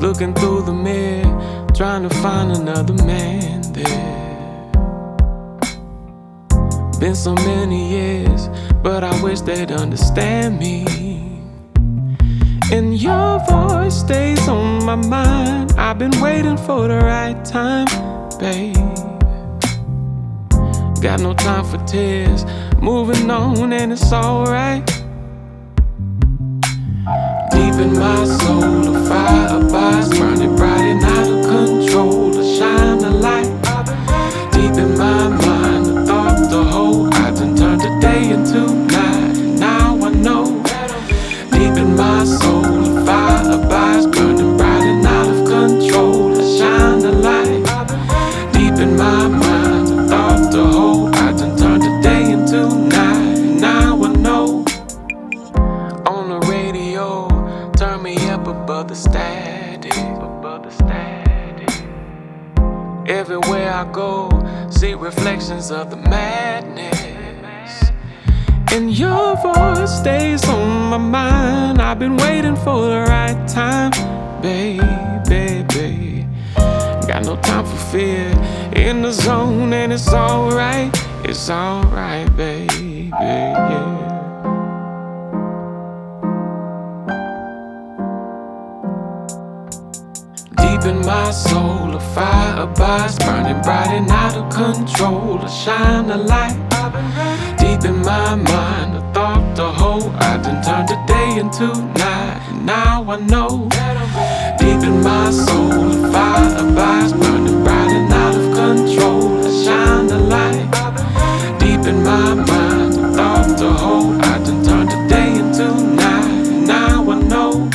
looking through the mirror, trying to find another man there. Been so many years, but I wish they'd understand me. And your voice stays on my mind. I've been waiting for the right time, babe. Got no time for tears, moving on and it's alright. Deep in my soul, a fire abides, burning bright and out of control, to shine a light. Deep in my mind, the thought to hold, I done turned the day into night, and now I know. Deep in my soul, a fire abides, burning bright and out of control, to shine a light. Deep in my mind, the thought to hold, I done turned the day into night, and now I know. On the radio, turn me up above the static, above the static. Everywhere I go, see reflections of the madness. And your voice stays on my mind. I've been waiting for the right time, baby. Got no time for fear, in the zone and it's alright. It's alright, baby, yeah. Deep in my soul, a fire abides, burning bright and out of control, to shine a light. Deep in my mind, a thought to hold, I done turned the day into night, and now I know. Deep in my soul, a fire abides, burning bright and out of control, to shine a light. Deep in my mind, a thought to hold, I done turned the day into night, and now I know.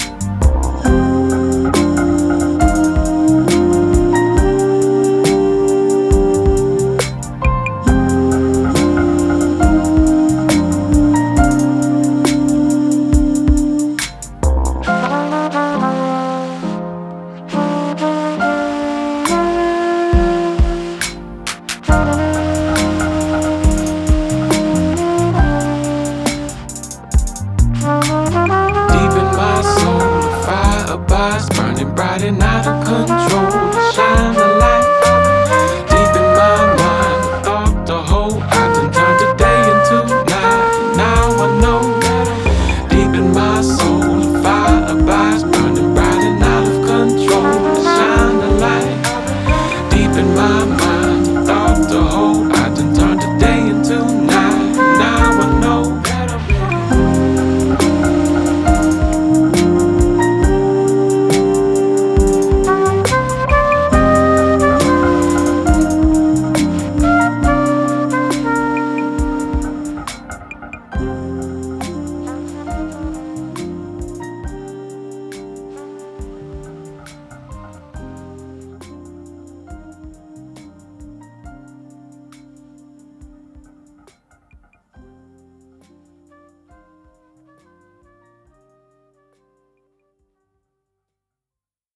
Deep in my soul, a fire abides, burning bright and out of